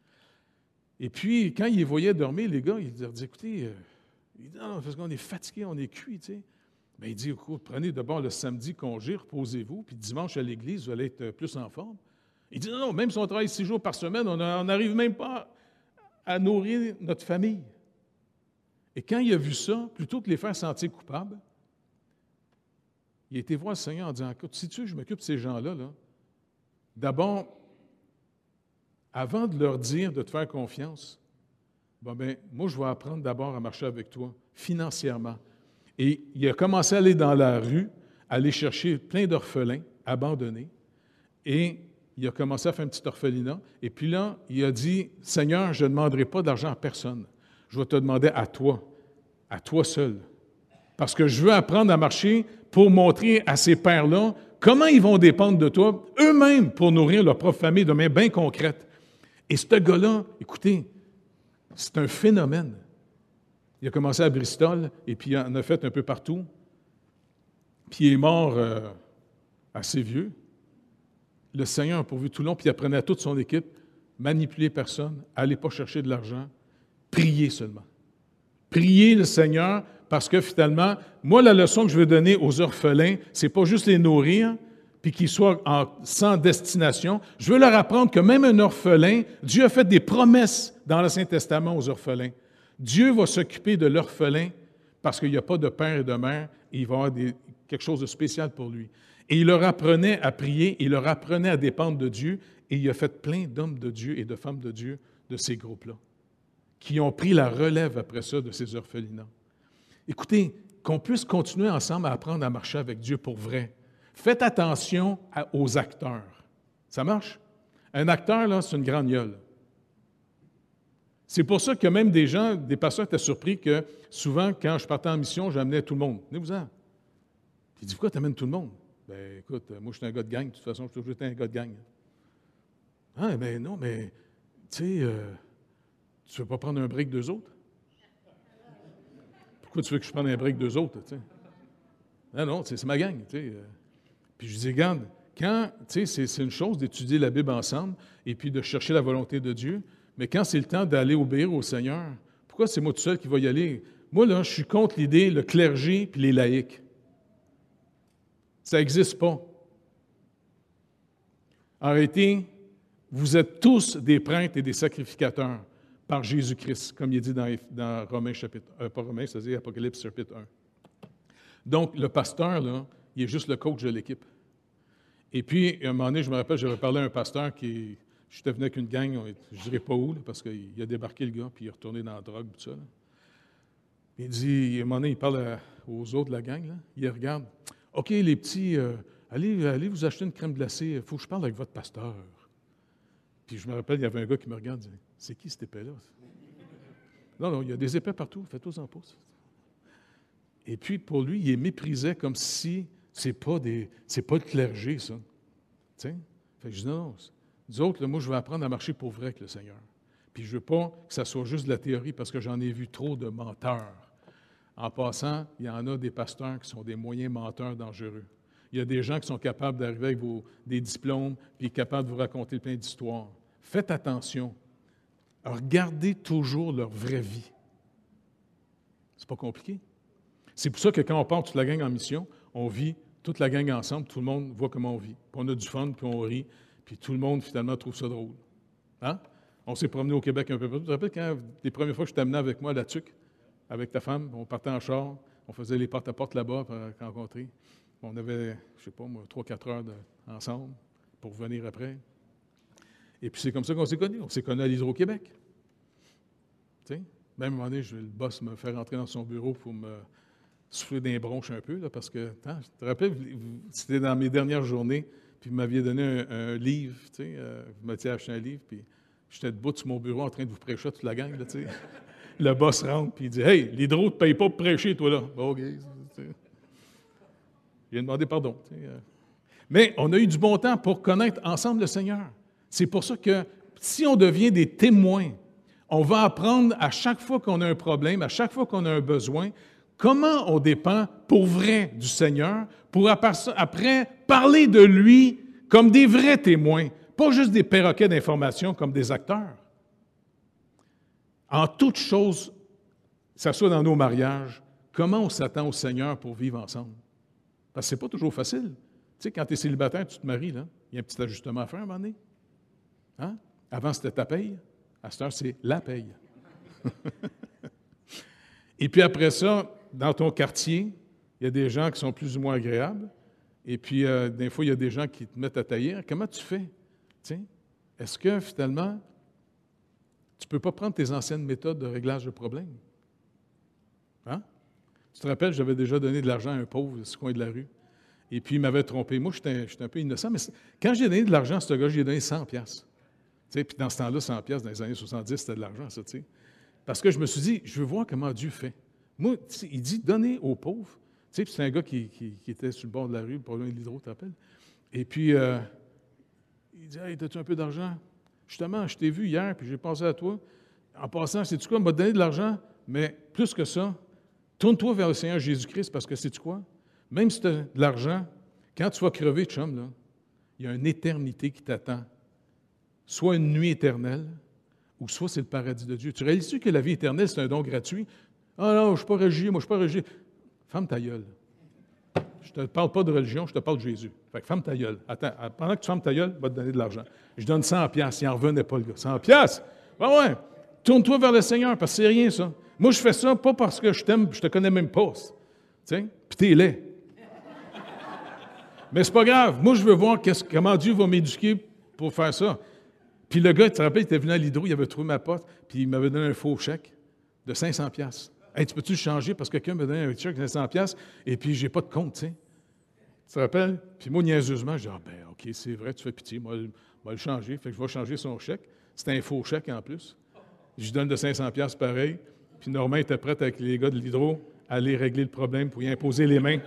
Et puis, quand ils les voyaient dormir, les gars, ils leur disaient, écoutez, non, parce qu'on est fatigué, on est cuit, tu sais. Bien, il dit, écoute, prenez d'abord le samedi congé, reposez-vous, puis dimanche à l'église, vous allez être plus en forme. Il dit, non, même si on travaille 6 jours par semaine, on n'arrive même pas à nourrir notre famille. Et quand il a vu ça, plutôt que de les faire sentir coupables, il a été voir le Seigneur en disant, écoute, si tu veux, je m'occupe de ces gens-là, là, d'abord, avant de leur dire de te faire confiance, ben, moi, je vais apprendre d'abord à marcher avec toi, financièrement. Et il a commencé à aller dans la rue, aller chercher plein d'orphelins abandonnés, et il a commencé à faire un petit orphelinat. Et puis là, il a dit, « Seigneur, je ne demanderai pas d'argent à personne. Je vais te demander à toi seul. Parce que je veux apprendre à marcher pour montrer à ces pères-là comment ils vont dépendre de toi, eux-mêmes, pour nourrir leur propre famille de manière bien concrète. » Et ce gars-là, écoutez, c'est un phénomène. Il a commencé à Bristol, et puis il en a fait un peu partout. Puis il est mort assez vieux. Le Seigneur a pourvu tout le long, puis il apprenait à toute son équipe, manipuler personne, aller pas chercher de l'argent, prier seulement. Prier le Seigneur, parce que finalement, moi, la leçon que je veux donner aux orphelins, c'est pas juste les nourrir, puis qu'ils soient sans destination. Je veux leur apprendre que même un orphelin, Dieu a fait des promesses dans l'Ancien Testament aux orphelins. Dieu va s'occuper de l'orphelin parce qu'il n'y a pas de père et de mère, et il va avoir quelque chose de spécial pour lui. Et il leur apprenait à prier, il leur apprenait à dépendre de Dieu, et il a fait plein d'hommes de Dieu et de femmes de Dieu de ces groupes-là, qui ont pris la relève après ça de ces orphelinats. Écoutez, qu'on puisse continuer ensemble à apprendre à marcher avec Dieu pour vrai. Faites attention aux acteurs. Ça marche? Un acteur, là, c'est une grande gueule. C'est pour ça que même des pasteurs étaient surpris que souvent, quand je partais en mission, j'amenais tout le monde. Venez-vous-en. Il dit, pourquoi tu amènes tout le monde? Ben écoute, moi, je suis un gars de gang. De toute façon, je suis toujours été un gars de gang. Ah, ben non, mais, tu sais, tu ne veux pas prendre un break d'eux autres? Pourquoi tu veux que je prenne un break d'eux autres, tu sais? Non, non, c'est ma gang, tu sais. Puis je dis, regarde, quand, tu sais, c'est une chose d'étudier la Bible ensemble et puis de chercher la volonté de Dieu, mais quand c'est le temps d'aller obéir au Seigneur, pourquoi c'est moi tout seul qui va y aller? Moi, là, je suis contre l'idée, le clergé puis les laïcs. Ça n'existe pas. En réalité, vous êtes tous des prêtres et des sacrificateurs par Jésus-Christ, comme il est dit dans Romains chapitre 1, pas Romains, c'est-à-dire Apocalypse chapitre 1. Donc, le pasteur, là, il est juste le coach de l'équipe. Et puis, à un moment donné, je me rappelle, j'avais parlé à un pasteur qui, j'étais venu avec une gang, je ne dirais pas où, là, parce qu'il a débarqué le gars, puis il est retourné dans la drogue, tout ça. Là. Il dit, à un moment donné, il parle aux autres de la gang, là, il regarde, « OK, les petits, allez vous acheter une crème glacée, il faut que je parle avec votre pasteur. » Puis je me rappelle, il y avait un gars qui me regarde, il dit, « C'est qui cette épée-là? » Non, non, il y a des épées partout, faites-en pas. Et puis, pour lui, il les méprisait comme si c'est pas le clergé, ça. Tu sais? Fait que je dis, non, nous autres, là, moi, je veux apprendre à marcher pour vrai avec le Seigneur. Puis je ne veux pas que ça soit juste de la théorie parce que j'en ai vu trop de menteurs. En passant, il y en a des pasteurs qui sont des moyens menteurs dangereux. Il y a des gens qui sont capables d'arriver avec des diplômes puis capables de vous raconter plein d'histoires. Faites attention. Regardez toujours leur vraie vie. C'est pas compliqué. C'est pour ça que quand on part toute la gang en mission, on vit toute la gang ensemble, tout le monde voit comment on vit. Puis on a du fun, puis on rit, puis tout le monde finalement trouve ça drôle. Hein? On s'est promené au Québec un peu partout. Tu te rappelles quand les premières fois que je t'amenais avec moi à la TUC, avec ta femme, on partait en char, on faisait les porte-à-porte là-bas pour rencontrer. On avait, je ne sais pas moi, 3-4 heures ensemble pour venir après. Et puis c'est comme ça qu'on s'est connus. On s'est connus à l'Hydro-Québec. Tu sais? Même à un moment donné, le boss me fait rentrer dans son bureau pour me souffler des bronches un peu, là, parce que, je te rappelle, c'était dans mes dernières journées, puis vous m'aviez donné un livre, tu sais, vous m'aviez acheté un livre, puis j'étais debout sur mon bureau en train de vous prêcher toute la gang, là, tu sais. Le boss rentre, puis il dit « Hey, l'Hydro ne te paye pas pour prêcher, toi, là. » Bon, OK. Il a demandé pardon. Tu sais. Mais on a eu du bon temps pour connaître ensemble le Seigneur. C'est pour ça que si on devient des témoins, on va apprendre à chaque fois qu'on a un problème, à chaque fois qu'on a un besoin, comment on dépend pour vrai du Seigneur, pour après parler de lui comme des vrais témoins, pas juste des perroquets d'information comme des acteurs. En toute chose, que ce soit dans nos mariages, comment on s'attend au Seigneur pour vivre ensemble? Parce que ce n'est pas toujours facile. Tu sais, quand tu es célibataire, tu te maries, là, il y a un petit ajustement à faire à un moment donné. Hein? Avant, c'était ta paye. À cette heure, c'est la paye. Et puis après ça, dans ton quartier, il y a des gens qui sont plus ou moins agréables. Et puis, des fois, il y a des gens qui te mettent à taillir. Comment tu fais? T'sais, est-ce que, finalement, tu ne peux pas prendre tes anciennes méthodes de réglage de problèmes? Hein? Tu te rappelles, j'avais déjà donné de l'argent à un pauvre de ce coin de la rue. Et puis, il m'avait trompé. Moi, j'étais un peu innocent, mais quand j'ai donné de l'argent à ce gars, j'ai donné 100$. Puis dans ce temps-là, 100$, dans les années 70, c'était de l'argent, ça, tu sais. Parce que je me suis dit, je veux voir comment Dieu fait. Moi, il dit, donnez aux pauvres. Tu sais, c'est un gars qui était sur le bord de la rue, pas loin de l'Hydro, tu te rappelles? Et puis, il dit, « Hey, as-tu un peu d'argent? Justement, je t'ai vu hier, puis j'ai pensé à toi. En passant, sais-tu quoi? Il m'a donné de l'argent, mais plus que ça, tourne-toi vers le Seigneur Jésus-Christ, parce que sais-tu quoi? Même si tu as de l'argent, quand tu vas crever, chum, là, il y a une éternité qui t'attend. Soit une nuit éternelle, ou soit c'est le paradis de Dieu. Tu réalises-tu que la vie éternelle, c'est un don gratuit? Ah non, je ne suis pas religieux, moi je ne suis pas religieux. Ferme ta gueule. Je ne te parle pas de religion, je te parle de Jésus. Fait que ferme ta gueule. Attends, pendant que tu fermes ta gueule, il va te donner de l'argent. Je donne 100$, il n'en revenait pas le gars. 100$? Ben ouais, tourne-toi vers le Seigneur, parce que c'est rien ça. Moi, je fais ça pas parce que je t'aime, je te connais même pas. Tu sais, puis t'es laid. Mais c'est pas grave. Moi, je veux voir comment Dieu va m'éduquer pour faire ça. Puis le gars, tu te rappelles, il était venu à l'Hydro, il avait trouvé ma porte, puis il m'avait donné un faux chèque de 500$. Hey, tu peux-tu le changer parce que quelqu'un m'a donné un chèque de 500$ et puis j'ai pas de compte, tu sais. Tu te rappelles? Puis moi, niaiseusement, je dis, ah ben OK, c'est vrai, tu fais pitié, moi, je vais le changer. Fait que je vais changer son chèque. C'était un faux chèque en plus. Je lui donne de 500$ pareil. Puis Normand était prêt avec les gars de l'Hydro à aller régler le problème pour y imposer les mains.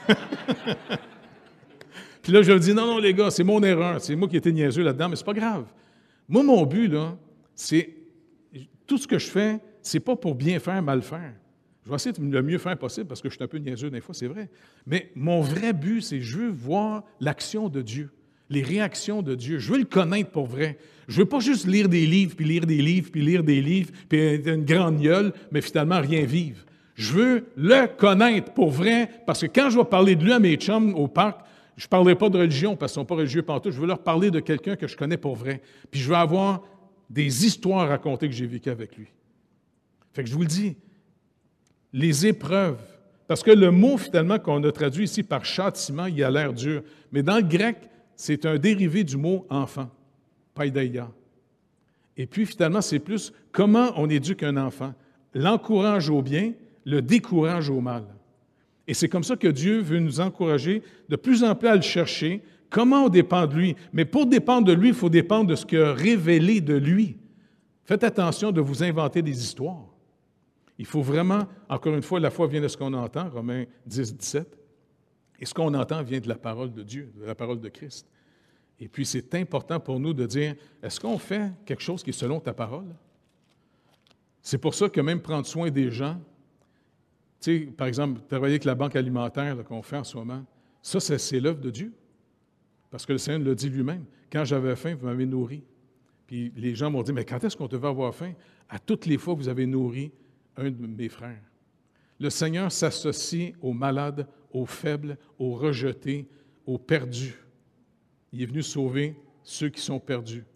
Puis là, je lui dis, non, les gars, c'est mon erreur. C'est moi qui étais niaiseux là-dedans, mais c'est pas grave. Moi, mon but, là, c'est tout ce que je fais, c'est pas pour bien faire, mal faire. Je vais essayer de le mieux faire possible parce que je suis un peu niaiseux des fois, c'est vrai. Mais mon vrai but, c'est je veux voir l'action de Dieu, les réactions de Dieu. Je veux le connaître pour vrai. Je veux pas juste lire des livres, puis lire des livres, puis lire des livres, puis être une grande gueule, mais finalement rien vivre. Je veux le connaître pour vrai parce que quand je vais parler de lui à mes chums au parc, je ne parlerai pas de religion parce qu'ils ne sont pas religieux pantoute. Je veux leur parler de quelqu'un que je connais pour vrai. Puis je veux avoir des histoires à raconter que j'ai vécues avec lui. Fait que je vous le dis, les épreuves, parce que le mot finalement qu'on a traduit ici par châtiment, il a l'air dur, mais dans le grec, c'est un dérivé du mot enfant, paideia. Et puis finalement, c'est plus comment on éduque un enfant, l'encourage au bien, le décourage au mal. Et c'est comme ça que Dieu veut nous encourager de plus en plus à le chercher. Comment on dépend de lui? Mais pour dépendre de lui, il faut dépendre de ce qu'il a révélé de lui. Faites attention de vous inventer des histoires. Il faut vraiment, encore une fois, la foi vient de ce qu'on entend, Romains 10, 17. Et ce qu'on entend vient de la parole de Dieu, de la parole de Christ. Et puis, c'est important pour nous de dire, est-ce qu'on fait quelque chose qui est selon ta parole? C'est pour ça que même prendre soin des gens, tu sais, par exemple, travailler avec la banque alimentaire là, qu'on fait en ce moment, ça, c'est l'œuvre de Dieu. Parce que le Seigneur l'a dit lui-même. Quand j'avais faim, vous m'avez nourri. Puis les gens m'ont dit, mais quand est-ce qu'on devait avoir faim? À toutes les fois que vous avez nourri un de mes frères. Le Seigneur s'associe aux malades, aux faibles, aux rejetés, aux perdus. Il est venu sauver ceux qui sont perdus.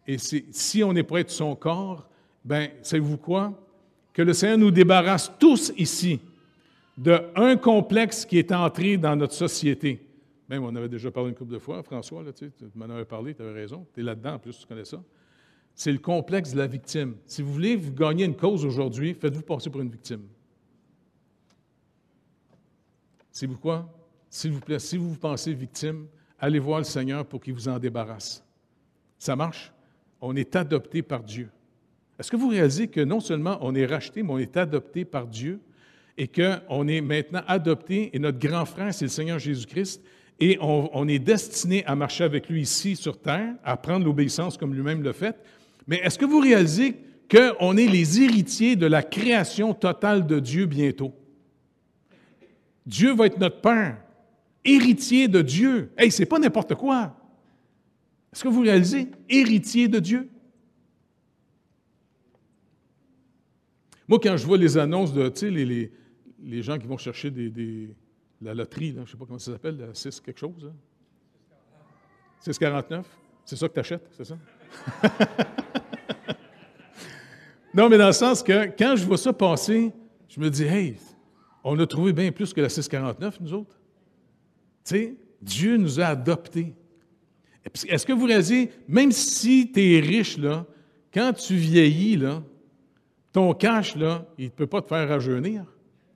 Et si on est près de son corps, bien, savez-vous quoi? Que le Seigneur nous débarrasse tous ici d'un complexe qui est entré dans notre société. Même, on avait déjà parlé une couple de fois, François, là, tu m'en avais parlé, tu avais raison, tu es là-dedans, en plus, tu connais ça. C'est le complexe de la victime. Si vous voulez vous gagner une cause aujourd'hui, faites-vous passer pour une victime. C'est quoi? S'il vous plaît, si vous vous pensez victime, allez voir le Seigneur pour qu'il vous en débarrasse. Ça marche? On est adopté par Dieu. Est-ce que vous réalisez que non seulement on est racheté, mais on est adopté par Dieu et qu'on est maintenant adopté, et notre grand frère, c'est le Seigneur Jésus-Christ, et on est destiné à marcher avec lui ici sur terre, à prendre l'obéissance comme lui-même l'a fait. Mais est-ce que vous réalisez qu'on est les héritiers de la création totale de Dieu bientôt? Dieu va être notre Père, héritier de Dieu. Hey, c'est pas n'importe quoi. Est-ce que vous réalisez? Héritier de Dieu. Moi, quand je vois les annonces de, tu sais, les gens qui vont chercher la loterie, là, je ne sais pas comment ça s'appelle, la 6 quelque chose, 6,49, c'est ça que tu achètes, c'est ça? Non, mais dans le sens que quand je vois ça passer, je me dis, hey, on a trouvé bien plus que la 6,49, nous autres. Tu sais, Dieu nous a adoptés. Est-ce que vous réalisez, même si tu es riche, là, quand tu vieillis, là, ton cash, là, il ne peut pas te faire rajeunir.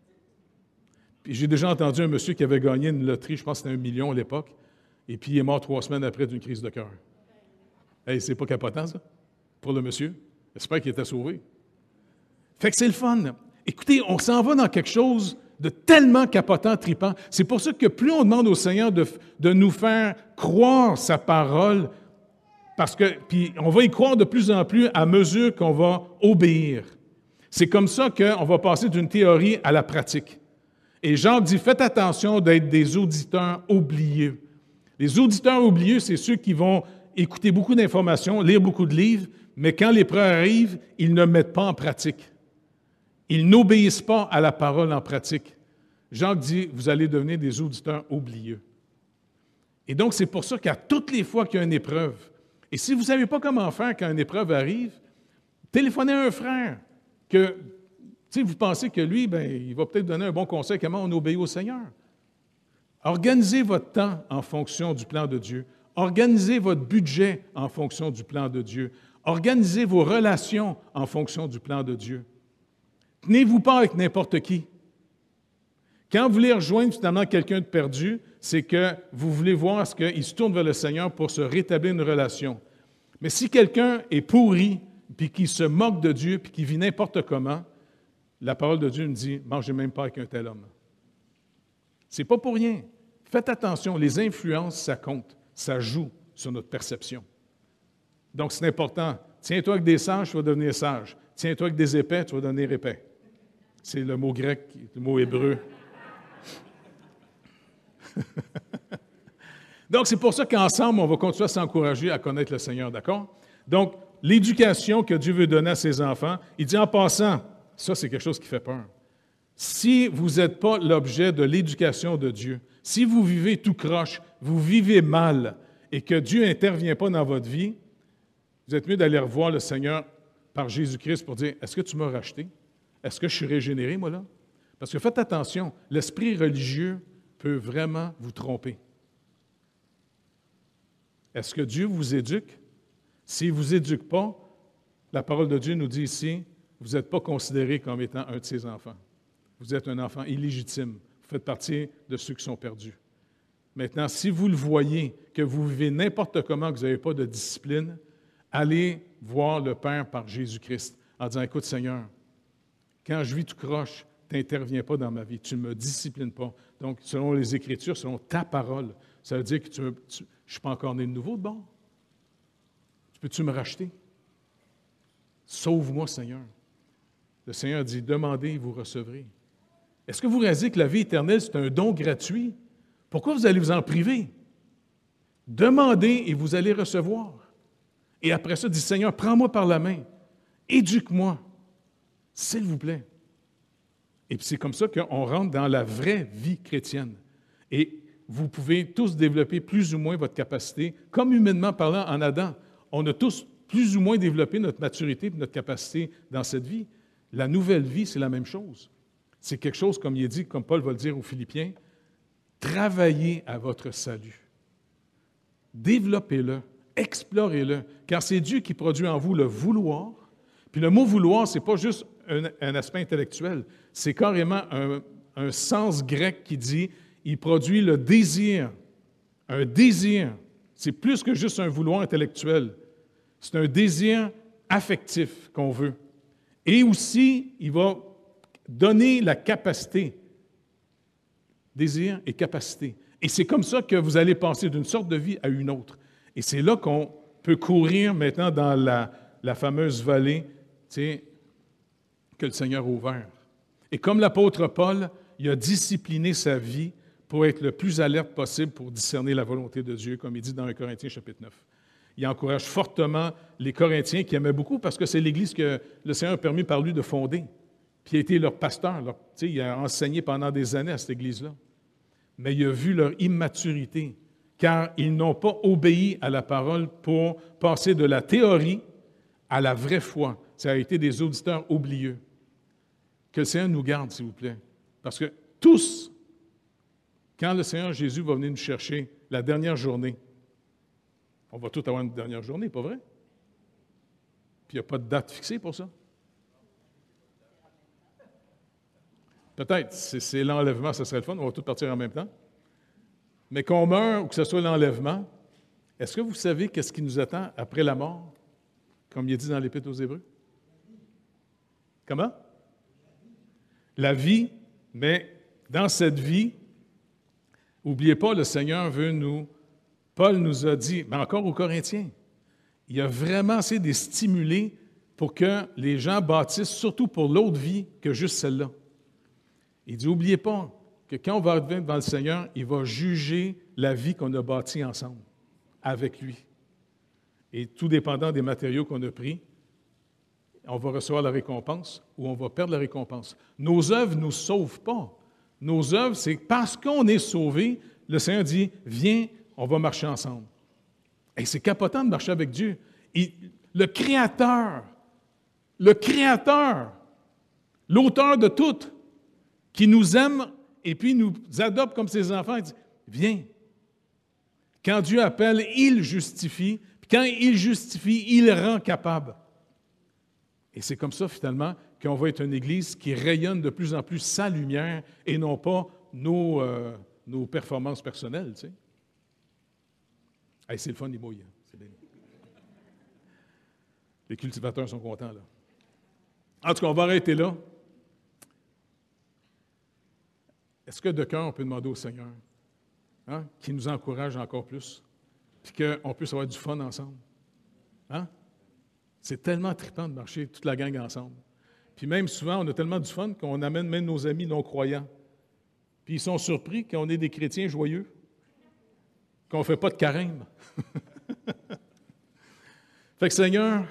Puis j'ai déjà entendu un monsieur qui avait gagné une loterie, je pense que c'était 1 million à l'époque, et puis il est mort 3 semaines après d'une crise de cœur. Hey, c'est pas capotant, ça, pour le monsieur. J'espère qu'il était sauvé. Fait que c'est le fun. Écoutez, on s'en va dans quelque chose de tellement capotant, tripant. C'est pour ça que plus on demande au Seigneur de nous faire croire sa parole, parce que, puis on va y croire de plus en plus à mesure qu'on va obéir. C'est comme ça qu'on va passer d'une théorie à la pratique. Et Jacques dit, faites attention d'être des auditeurs oublieux. Les auditeurs oublieux, c'est ceux qui vont écouter beaucoup d'informations, lire beaucoup de livres, mais quand l'épreuve arrive, ils ne mettent pas en pratique. Ils n'obéissent pas à la parole en pratique. Jacques dit, vous allez devenir des auditeurs oublieux. Et donc, c'est pour ça qu'à toutes les fois qu'il y a une épreuve, et si vous ne savez pas comment faire quand une épreuve arrive, téléphonez à un frère que, vous pensez que lui, il va peut-être donner un bon conseil comment on obéit au Seigneur. Organisez votre temps en fonction du plan de Dieu. Organisez votre budget en fonction du plan de Dieu. Organisez vos relations en fonction du plan de Dieu. Tenez-vous pas avec n'importe qui. Quand vous voulez rejoindre finalement quelqu'un de perdu, c'est que vous voulez voir ce qu'il se tourne vers le Seigneur pour se rétablir une relation. Mais si quelqu'un est pourri, puis qui se moque de Dieu, puis qui vit n'importe comment, la parole de Dieu nous dit, mangez même pas avec un tel homme. C'est pas pour rien. Faites attention, les influences, ça compte, ça joue sur notre perception. Donc, c'est important. Tiens-toi avec des sages, tu vas devenir sage. Tiens-toi avec des épais, tu vas devenir épais. C'est le mot grec, le mot hébreu. Donc, c'est pour ça qu'ensemble, on va continuer à s'encourager à connaître le Seigneur, d'accord? Donc, l'éducation que Dieu veut donner à ses enfants, il dit en passant, ça c'est quelque chose qui fait peur. Si vous n'êtes pas l'objet de l'éducation de Dieu, si vous vivez tout croche, vous vivez mal et que Dieu n'intervient pas dans votre vie, vous êtes mieux d'aller revoir le Seigneur par Jésus-Christ pour dire, est-ce que tu m'as racheté? Est-ce que je suis régénéré, moi, là? Parce que faites attention, l'esprit religieux peut vraiment vous tromper. Est-ce que Dieu vous éduque? S'il ne vous éduque pas, la parole de Dieu nous dit ici, vous n'êtes pas considéré comme étant un de ses enfants. Vous êtes un enfant illégitime. Vous faites partie de ceux qui sont perdus. Maintenant, si vous le voyez, que vous vivez n'importe comment, que vous n'avez pas de discipline, allez voir le Père par Jésus-Christ en disant, écoute Seigneur, quand je vis tout croche, tu n'interviens pas dans ma vie, tu ne me disciplines pas. Donc, selon les Écritures, selon ta parole, ça veut dire que je ne suis pas encore né de nouveau de bord. Peux-tu me racheter? Sauve-moi, Seigneur. Le Seigneur dit, demandez et vous recevrez. Est-ce que vous réalisez que la vie éternelle, c'est un don gratuit? Pourquoi vous allez vous en priver? Demandez et vous allez recevoir. Et après ça, dit, Seigneur, prends-moi par la main. Éduque-moi, s'il vous plaît. Et puis c'est comme ça qu'on rentre dans la vraie vie chrétienne. Et vous pouvez tous développer plus ou moins votre capacité, comme humainement parlant en Adam. On a tous plus ou moins développer notre maturité et notre capacité dans cette vie. La nouvelle vie, c'est la même chose. C'est quelque chose, comme il est dit, comme Paul va le dire aux Philippiens, travaillez à votre salut. Développez-le, explorez-le, car c'est Dieu qui produit en vous le vouloir. Puis le mot vouloir, ce n'est pas juste un aspect intellectuel, c'est carrément un sens grec qui dit, il produit le désir, un désir. C'est plus que juste un vouloir intellectuel. C'est un désir affectif qu'on veut. Et aussi, il va donner la capacité. Désir et capacité. Et c'est comme ça que vous allez passer d'une sorte de vie à une autre. Et c'est là qu'on peut courir maintenant dans la fameuse vallée, que le Seigneur a ouverte. Et comme l'apôtre Paul, il a discipliné sa vie pour être le plus alerte possible pour discerner la volonté de Dieu, comme il dit dans 1 Corinthiens chapitre 9. Il encourage fortement les Corinthiens qui aimaient beaucoup parce que c'est l'Église que le Seigneur a permis par lui de fonder. Puis il a été leur pasteur. Il a enseigné pendant des années à cette Église-là. Mais il a vu leur immaturité, car ils n'ont pas obéi à la parole pour passer de la théorie à la vraie foi. Ça a été des auditeurs oublieux. Que le Seigneur nous garde, s'il vous plaît. Parce que tous, quand le Seigneur Jésus va venir nous chercher la dernière journée, on va tous avoir une dernière journée, pas vrai? Puis il n'y a pas de date fixée pour ça. Peut-être, c'est l'enlèvement, ça serait le fun, on va tous partir en même temps. Mais qu'on meure ou que ce soit l'enlèvement, est-ce que vous savez qu'est-ce qui nous attend après la mort, comme il est dit dans l'Épître aux Hébreux? Comment? La vie, mais dans cette vie, n'oubliez pas, le Seigneur veut Paul nous a dit, mais encore aux Corinthiens, il a vraiment essayé de les stimuler pour que les gens bâtissent, surtout pour l'autre vie, que juste celle-là. Il dit, n'oubliez pas que quand on va arriver devant le Seigneur, il va juger la vie qu'on a bâtie ensemble, avec lui. Et tout dépendant des matériaux qu'on a pris, on va recevoir la récompense ou on va perdre la récompense. Nos œuvres ne nous sauvent pas. Nos œuvres, c'est parce qu'on est sauvé, le Seigneur dit, viens, on va marcher ensemble. Et c'est capotant de marcher avec Dieu. Et le Créateur, l'auteur de tout, qui nous aime et puis nous adopte comme ses enfants, il dit, viens. Quand Dieu appelle, il justifie. Puis quand il justifie, il rend capable. Et c'est comme ça, finalement, qu'on va être une Église qui rayonne de plus en plus sa lumière et non pas nos performances personnelles, tu sais. Hey, c'est le fun, les mouilles. C'est bien. Les cultivateurs sont contents, là. En tout cas, on va arrêter là. Est-ce que de cœur, on peut demander au Seigneur qu'il nous encourage encore plus, puis qu'on puisse avoir du fun ensemble? Hein? C'est tellement trippant de marcher toute la gang ensemble. Puis même souvent, on a tellement du fun qu'on amène même nos amis non-croyants. Puis ils sont surpris qu'on est des chrétiens joyeux, qu'on ne fait pas de carême. Fait que Seigneur,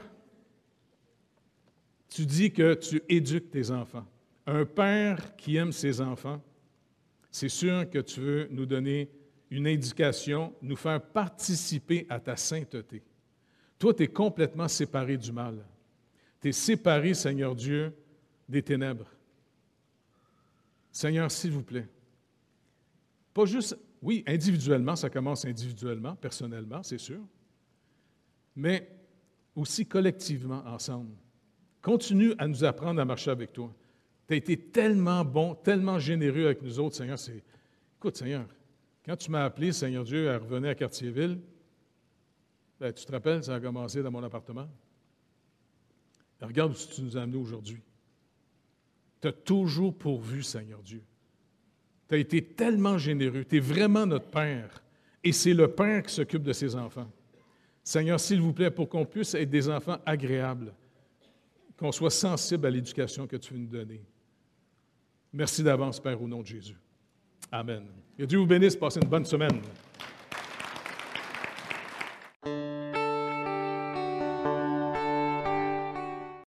tu dis que tu éduques tes enfants. Un père qui aime ses enfants, c'est sûr que tu veux nous donner une éducation, nous faire participer à ta sainteté. Toi, tu es complètement séparé du mal. Tu es séparé, Seigneur Dieu, des ténèbres. Seigneur, s'il vous plaît, pas juste, oui, individuellement, ça commence individuellement, personnellement, c'est sûr, mais aussi collectivement, ensemble. Continue à nous apprendre à marcher avec toi. Tu as été tellement bon, tellement généreux avec nous autres, Seigneur. Écoute, Seigneur, quand tu m'as appelé, Seigneur Dieu, à revenir à Cartierville, ben, tu te rappelles, ça a commencé dans mon appartement. Regarde où tu nous as amenés aujourd'hui. Tu as toujours pourvu, Seigneur Dieu. Tu as été tellement généreux. Tu es vraiment notre Père. Et c'est le Père qui s'occupe de ses enfants. Seigneur, s'il vous plaît, pour qu'on puisse être des enfants agréables, qu'on soit sensible à l'éducation que tu veux nous donner. Merci d'avance, Père, au nom de Jésus. Amen. Que Dieu vous bénisse. Passez une bonne semaine.